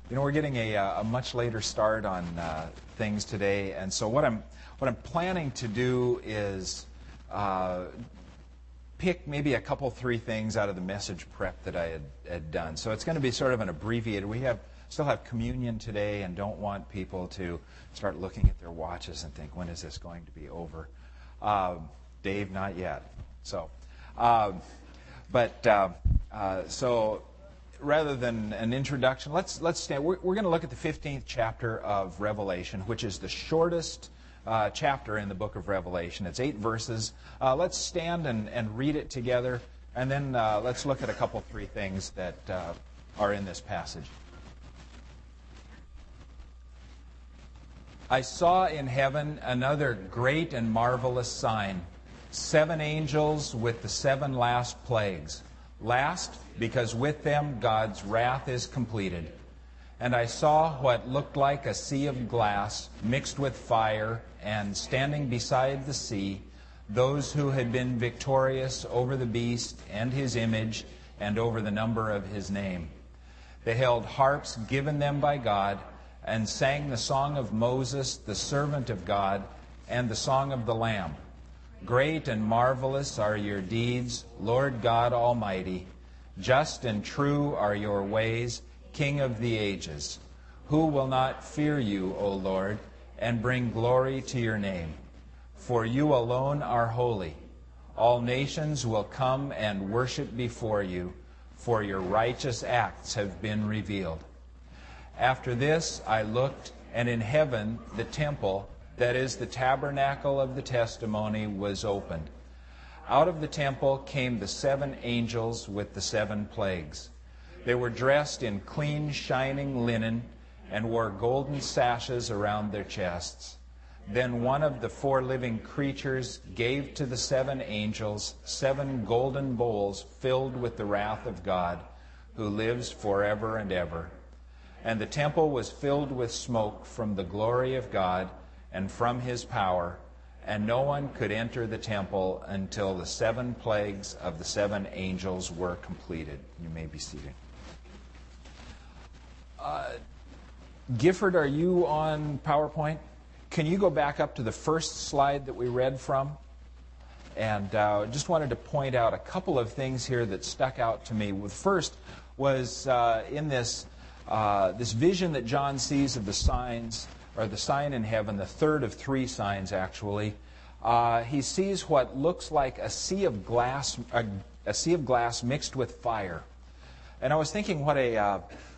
You know, we're getting a much later start on things today, and so what I'm planning to do is pick maybe a couple, three things out of the message prep that I had done. So it's going to be sort of an abbreviated. We still have communion today, and don't want people to start looking at their watches and think, when is this going to be over? Dave, not yet. So, so rather than an introduction, let's stand. We're going to look at the 15th chapter of Revelation, which is the shortest chapter in the book of Revelation. It's 8 verses. Let's stand and read it together, and then let's look at a couple, three things that are in this passage. I saw in heaven another great and marvelous sign, 7 angels with the 7 last plagues. Last, because with them God's wrath is completed. And I saw what looked like a sea of glass mixed with fire, and standing beside the sea, those who had been victorious over the beast and his image and over the number of his name. They held harps given them by God, and sang the song of Moses, the servant of God, and the song of the Lamb. Great and marvelous are your deeds, Lord God Almighty. Just and true are your ways, King of the ages. Who will not fear you, O Lord, and bring glory to your name? For you alone are holy. All nations will come and worship before you, for your righteous acts have been revealed. After this I looked, and in heaven the temple, that is the tabernacle of the testimony, was opened. Out of the temple came the 7 angels with the 7 plagues. They were dressed in clean, shining linen, and wore golden sashes around their chests. Then one of the 4 living creatures gave to the 7 angels 7 golden bowls filled with the wrath of God, who lives forever and ever. And the temple was filled with smoke from the glory of God and from his power, and no one could enter the temple until the 7 plagues of the 7 angels were completed. You may be seated. Gifford, are you on PowerPoint? Can you go back up to the first slide that we read from? And just wanted to point out a couple of things here that stuck out to me. The first was in this vision that John sees of the signs, or the sign in heaven, the third of 3 signs actually. He sees what looks like a sea of glass mixed with fire. And I was thinking what a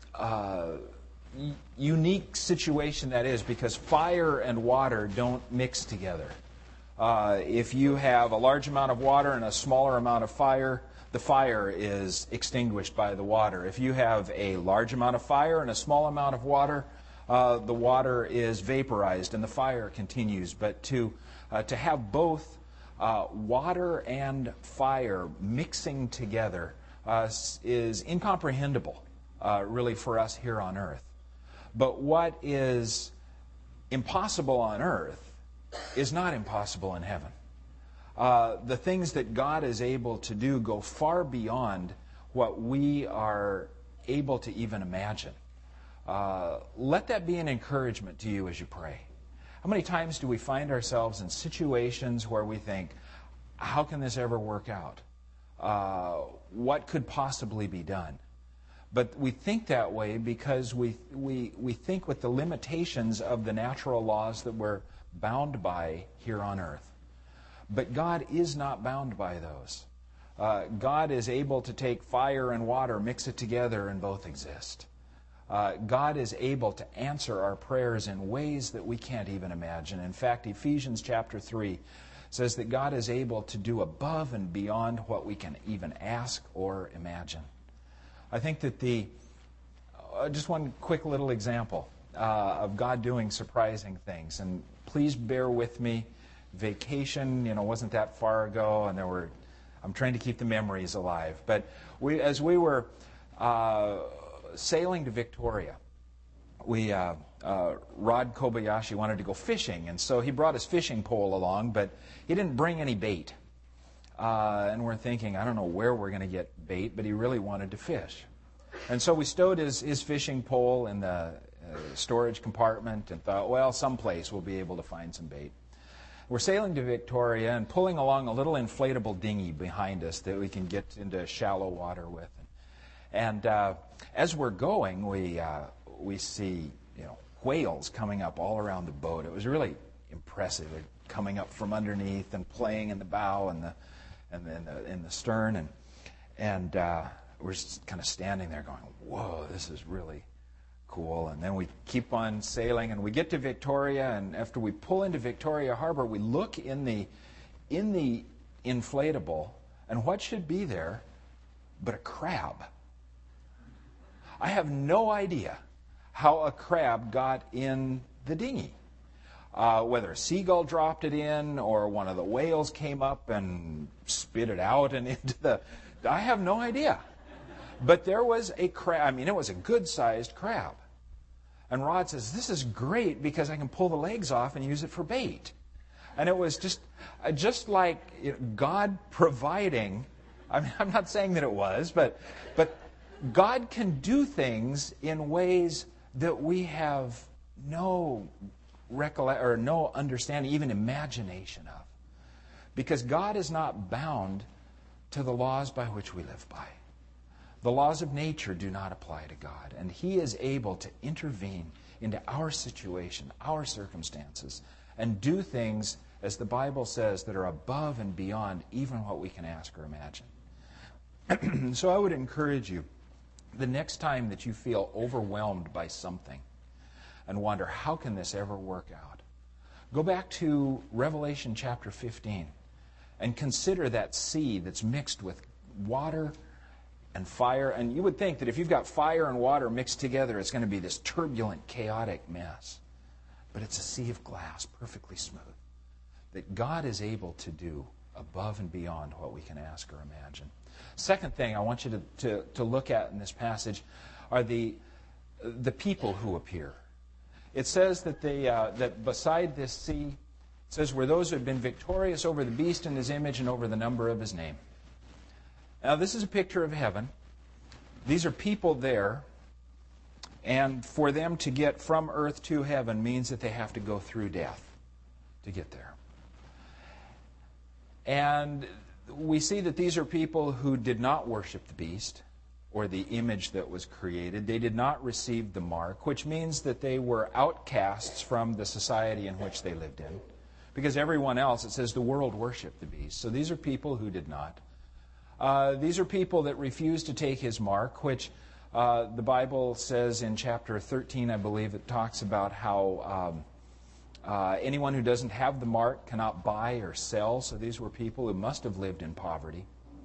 unique situation that is, because fire and water don't mix together. If you have a large amount of water and a smaller amount of fire, the fire is extinguished by the water. If you have a large amount of fire and a small amount of water, the water is vaporized and the fire continues. But to have both water and fire mixing together is incomprehensible, really, for us here on earth. But what is impossible on earth is not impossible in heaven. The things that God is able to do go far beyond what we are able to even imagine. Let that be an encouragement to you as you pray. How many times do we find ourselves in situations where we think, how can this ever work out? What could possibly be done? But we think that way because we think with the limitations of the natural laws that we're bound by here on earth. But God is not bound by those. God is able to take fire and water, mix it together, and both exist. God is able to answer our prayers in ways that we can't even imagine. In fact, Ephesians chapter 3 says that God is able to do above and beyond what we can even ask or imagine. I think that just one quick little example of God doing surprising things. And please bear with me. Vacation, wasn't that far ago, and I'm trying to keep the memories alive. But as we were sailing to Victoria, Rod Kobayashi wanted to go fishing, and so he brought his fishing pole along, but he didn't bring any bait. And we're thinking, I don't know where we're going to get bait, but he really wanted to fish. And so we stowed his fishing pole in the storage compartment and thought, well, someplace we'll be able to find some bait. We're sailing to Victoria and pulling along a little inflatable dinghy behind us that we can get into shallow water with. And as we're going, we see whales coming up all around the boat. It was really impressive. They're coming up from underneath and playing in the bow and in the stern, and we're just kind of standing there going, "Whoa, this is really cool." And then we keep on sailing, and we get to Victoria, and after we pull into Victoria Harbor, we look in the inflatable, and what should be there but a crab? I have no idea how a crab got in the dinghy. Whether a seagull dropped it in or one of the whales came up and spit it out and into the... I have no idea. But there was a crab. I mean, it was a good-sized crab. And Rod says, "This is great because I can pull the legs off and use it for bait." And it was just like God providing. I mean, I'm not saying that it was, but God can do things in ways that we have no understanding, even imagination of. Because God is not bound to the laws by which we live by. The laws of nature do not apply to God, and He is able to intervene into our situation, our circumstances, and do things, as the Bible says, that are above and beyond even what we can ask or imagine. So I would encourage you, the next time that you feel overwhelmed by something and wonder, how can this ever work out? Go back to Revelation chapter 15 and consider that sea that's mixed with water and fire. And you would think that if you've got fire and water mixed together, it's going to be this turbulent, chaotic mess. But it's a sea of glass, perfectly smooth, that God is able to do above and beyond what we can ask or imagine. Second thing I want you to look at in this passage are the people who appear. It says that that beside this sea, it says, were those who had been victorious over the beast and his image and over the number of his name. Now, this is a picture of heaven. These are people there, and for them to get from earth to heaven means that they have to go through death to get there. And we see that these are people who did not worship the beast or the image that was created. They did not receive the mark, which means that they were outcasts from the society in which they lived in. Because everyone else, it says the world worshiped the beast. So these are people who did not. These are people that refused to take his mark, which the Bible says in chapter 13, I believe, it talks about how anyone who doesn't have the mark cannot buy or sell. So these were people who must have lived in poverty.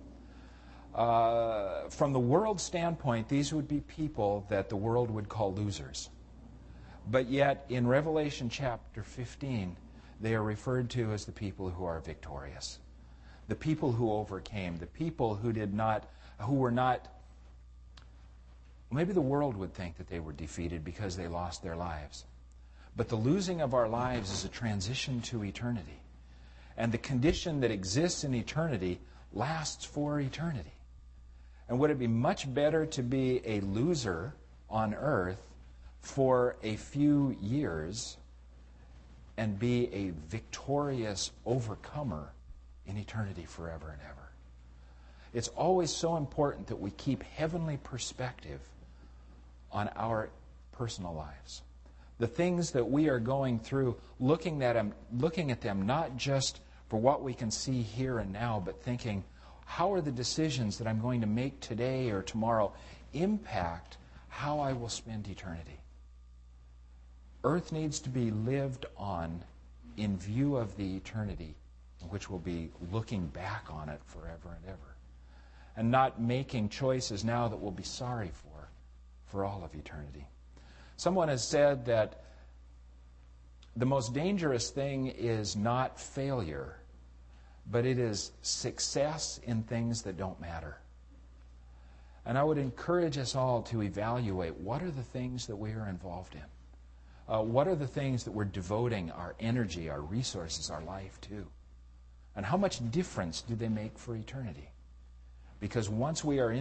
From the world's standpoint, these would be people that the world would call losers. But yet, in Revelation chapter 15, they are referred to as the people who are victorious. The people who overcame, the people who were not, maybe the world would think that they were defeated because they lost their lives. But the losing of our lives is a transition to eternity. And the condition that exists in eternity lasts for eternity. And would it be much better to be a loser on earth for a few years and be a victorious overcomer in eternity forever and ever? It's always so important that we keep heavenly perspective on our personal lives. The things that we are going through, looking at them not just for what we can see here and now, but thinking, how are the decisions that I'm going to make today or tomorrow impact how I will spend eternity? Earth needs to be lived on in view of the eternity, which will be looking back on it forever and ever, and not making choices now that we'll be sorry for all of eternity. Someone has said that the most dangerous thing is not failure, but it is success in things that don't matter. And I would encourage us all to evaluate what are the things that we are involved in. What are the things that we're devoting our energy, our resources, our life to? And how much difference do they make for eternity? Because once we are in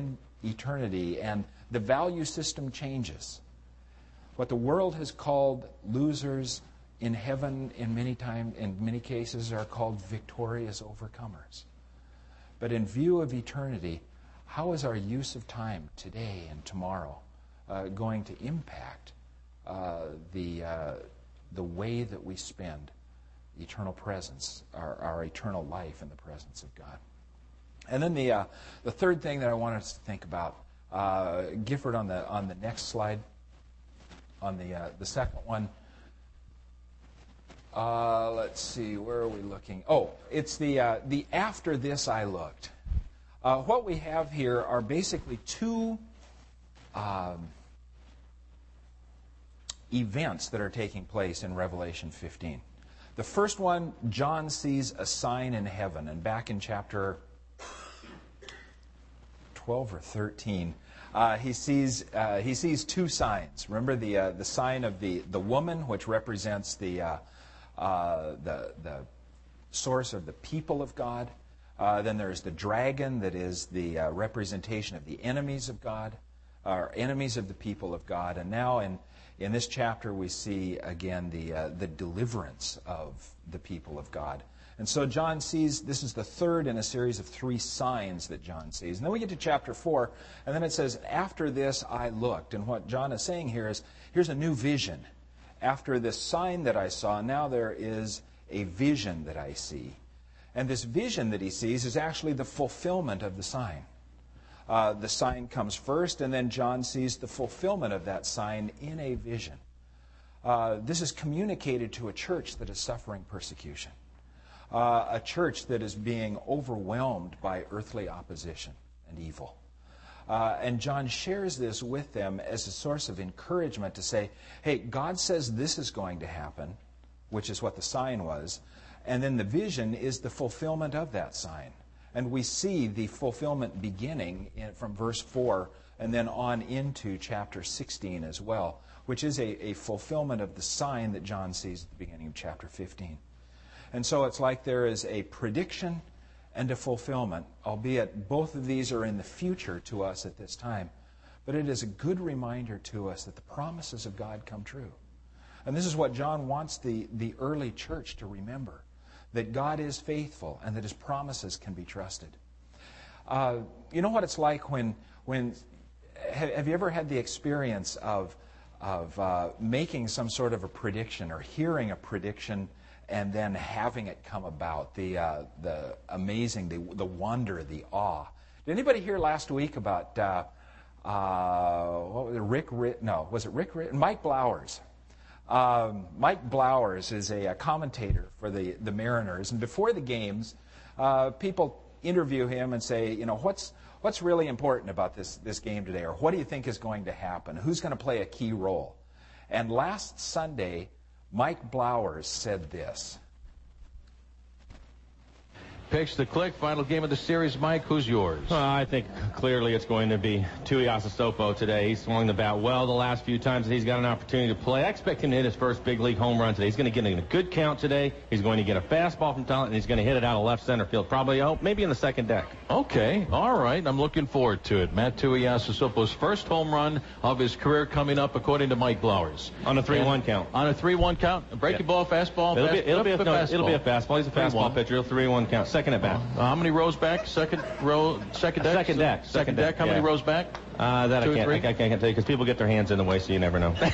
eternity, and the value system changes. What the world has called losers in heaven in many cases are called victorious overcomers. But in view of eternity, how is our use of time today and tomorrow going to impact the way that we spend eternal presence, our eternal life in the presence of God? And then the third thing that I want us to think about, Gifford, on the next slide, on the second one. Let's see, where are we looking? Oh, it's the after this I looked. What we have here are basically two events that are taking place in Revelation 15. The first one, John sees a sign in heaven, and back in chapter 12 or 13, he sees two signs. Remember the sign of the woman, which represents the source of the people of God. Then there's the dragon that is the representation of the enemies of God, or enemies of the people of God. And now in this chapter we see again the deliverance of the people of God. And so John sees, this is the third in a series of three signs that John sees. And then we get to chapter 4, and then it says, after this I looked. And what John is saying here is, here's a new vision. After this sign that I saw, now there is a vision that I see. And this vision that he sees is actually the fulfillment of the sign. The sign comes first, and then John sees the fulfillment of that sign in a vision. This is communicated to a church that is suffering persecution. A church that is being overwhelmed by earthly opposition and evil. And John shares this with them as a source of encouragement to say, hey, God says this is going to happen, which is what the sign was, and then the vision is the fulfillment of that sign. And we see the fulfillment beginning from verse 4 and then on into chapter 16 as well, which is a fulfillment of the sign that John sees at the beginning of chapter 15. And so it's like there is a prediction and a fulfillment, albeit both of these are in the future to us at this time. But it is a good reminder to us that the promises of God come true. And this is what John wants the early church to remember, that God is faithful and that His promises can be trusted. You know what it's like when have you ever had the experience of making some sort of a prediction or hearing a prediction and then having it come about, the amazing, the wonder, the awe. Did anybody hear last week about what was it? Mike Blowers. Mike Blowers is a commentator for the Mariners, and before the games, people interview him and say, you know, what's really important about this game today, or what do you think is going to happen? Who's going to play a key role? And last Sunday, Mike Blowers said this. Pitch the click. Final game of the series. Mike, who's yours? I think clearly it's going to be Tuiasosopo today. He's swung the bat well the last few times that he's got an opportunity to play. I expect him to hit his first big league home run today. He's going to get in a good count today. He's going to get a fastball from Talent, and he's going to hit it out of left center field, probably maybe in the second deck. Okay, all right. I'm looking forward to it. Matt Tuiasosopo's first home run of his career coming up, according to Mike Blowers. On a 3-1 count. On a 3-1 count? A breaking ball, fastball? It'll be a fastball. He's a fastball pitcher. 3-1 count. Second at bat. How many rows back? Second deck? Second deck. How many rows back? That I can't tell you because people get their hands in the way, so you never know.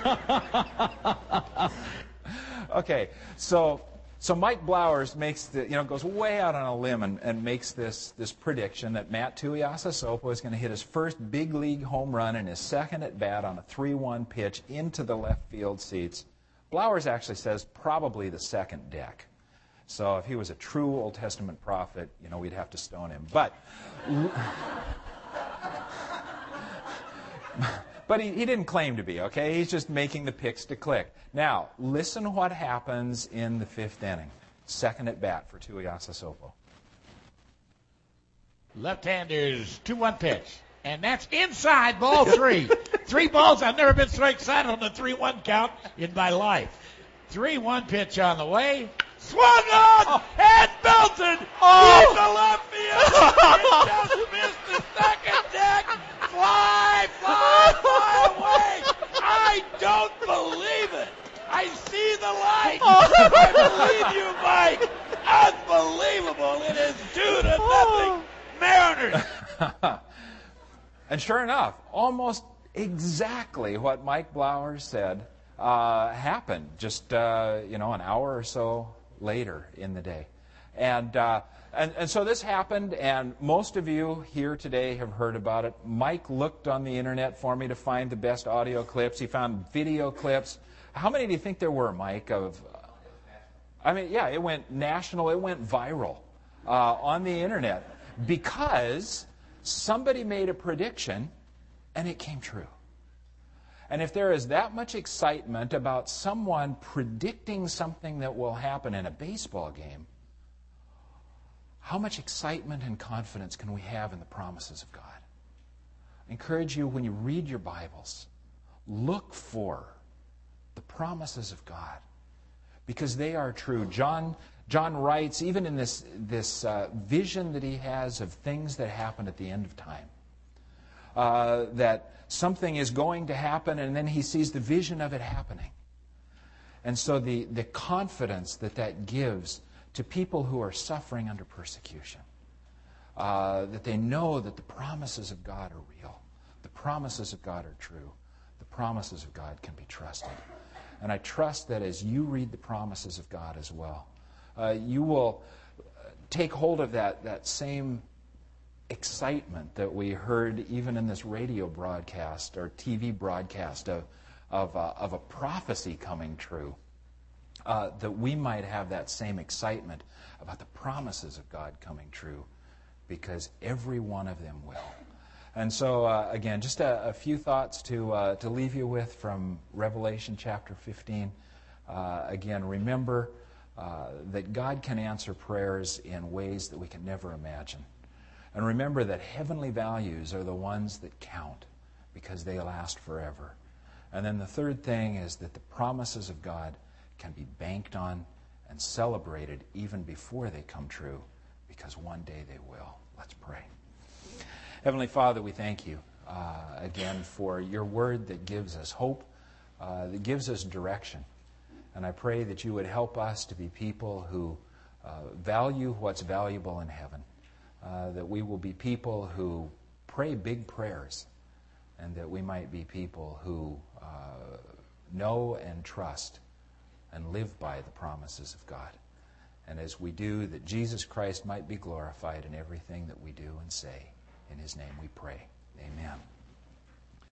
Okay, so Mike Blowers goes way out on a limb and makes this prediction that Matt Tuiasosopo is going to hit his first big league home run in his second at bat on a 3-1 pitch into the left field seats. Blowers actually says probably the second deck. So if he was a true Old Testament prophet, we'd have to stone him. But he didn't claim to be, okay? He's just making the picks to click. Now, listen to what happens in the fifth inning. Second at bat for Tuiasosopo. Left-hander's 2-1 pitch. And that's inside, ball 3. 3 balls. I've never been so excited on the 3-1 count in my life. 3-1 pitch on the way. Swung on and belted into left field. It just missed the second deck. fly away. I don't believe it. I see the light. I believe you, Mike. Unbelievable. It is 2-0 Mariners. And sure enough, almost exactly what Mike Blowers said happened just an hour or so later in the day. And so this happened, and most of you here today have heard about it. Mike looked on the internet for me to find the best audio clips. He found video clips. How many do you think there were, Mike? It went national. It went viral on the internet because somebody made a prediction, and it came true. And if there is that much excitement about someone predicting something that will happen in a baseball game, how much excitement and confidence can we have in the promises of God? I encourage you, when you read your Bibles, look for the promises of God, because they are true. John writes, even in this vision that he has of things that happen at the end of time, that something is going to happen, and then he sees the vision of it happening. And so the confidence that gives to people who are suffering under persecution, that they know that the promises of God are real, the promises of God are true, the promises of God can be trusted. And I trust that as you read the promises of God as well, you will take hold of that same excitement that we heard even in this radio broadcast or TV broadcast of a prophecy coming true, that we might have that same excitement about the promises of God coming true, because every one of them will. And so, again, just a few thoughts to leave you with from Revelation chapter 15. Again, remember that God can answer prayers in ways that we can never imagine. And remember that heavenly values are the ones that count, because they last forever. And then the third thing is that the promises of God can be banked on and celebrated even before they come true, because one day they will. Let's pray. Heavenly Father, we thank you again for your word that gives us hope, that gives us direction. And I pray that you would help us to be people who value what's valuable in heaven, that we will be people who pray big prayers, and that we might be people who know and trust and live by the promises of God. And as we do, that Jesus Christ might be glorified in everything that we do and say. In his name we pray. Amen.